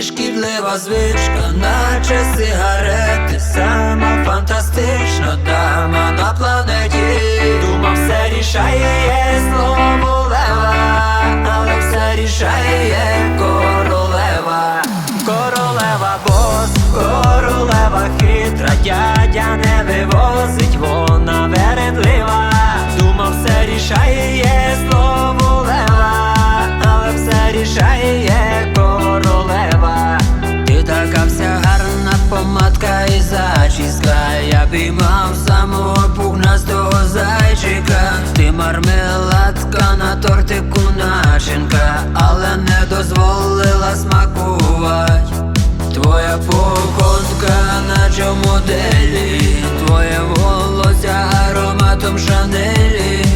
шкідлива звичка, наче сигарети. Сама фантастична дама на планеті. Думав, все рішає слово лева, але все рішає королева. Королева бос, королева хитра, дядя не вивозить, вона вередлива. Думав, все рішає слово лева, але все рішає королева. Ти така вся гарна, помадка і зачіска. Я піймав самого пухнастого зайчика. Ти мармеладка на тортику начинка, але не дозволила смакувати. Твоя походка наче в моделі, твоє волосся ароматом Шанелі.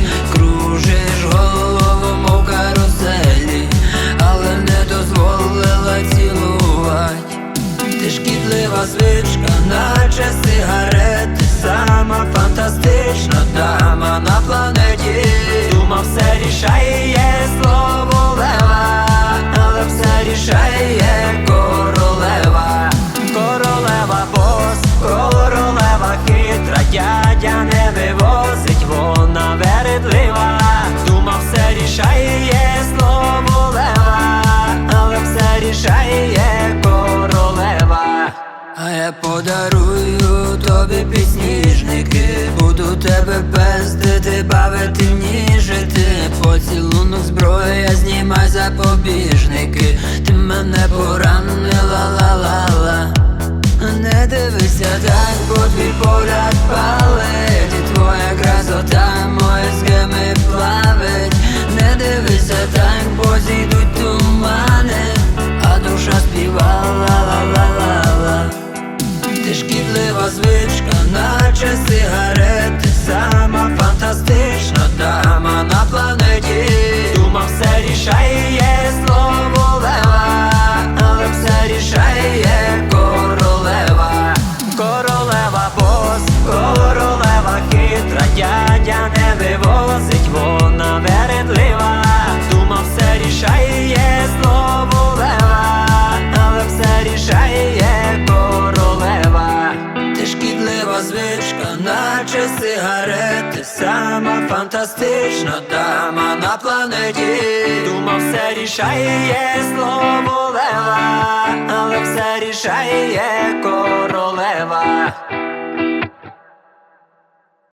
Кружиш голову, мов каруселі, але не дозволила цілувати. Ти шкідлива звичка, наче сигарети. Сама фантастична дама на планеті. Думав, все рішає слово лева, але все рішає королева. Королева бос, королева хитра, дядя не вивозить, вона вередлива. Думав, все рішає слово лева, але все рішає королева. А я подарую тобі підсніжники, буду тебе пестити, бавити, ніжити. Поцілунок зброя, знімай запобіжники. Ти мене поранила, ла-ла-ла. Не дивися так, бо твій погляд палить, і твоя красота мої схеми плавить. Не дивися так, бо зійдуть тумани, а душа співа ла-ла-ла-ла-ла. Ти шкідлива звичка, наче сигарети. Сама фантастична дама на планеті. Думав, все рішає слово лева, але все рішає королева. Королева бос, королева хитра, дядя не вивозить, вона вередлива. Думав, все рішає слово лева, але все рішає королева. Ти шкідлива звичка, наче сигарети. Сама фантастична дама на планеті. Думав, все рішає слово лева, але все рішає королева.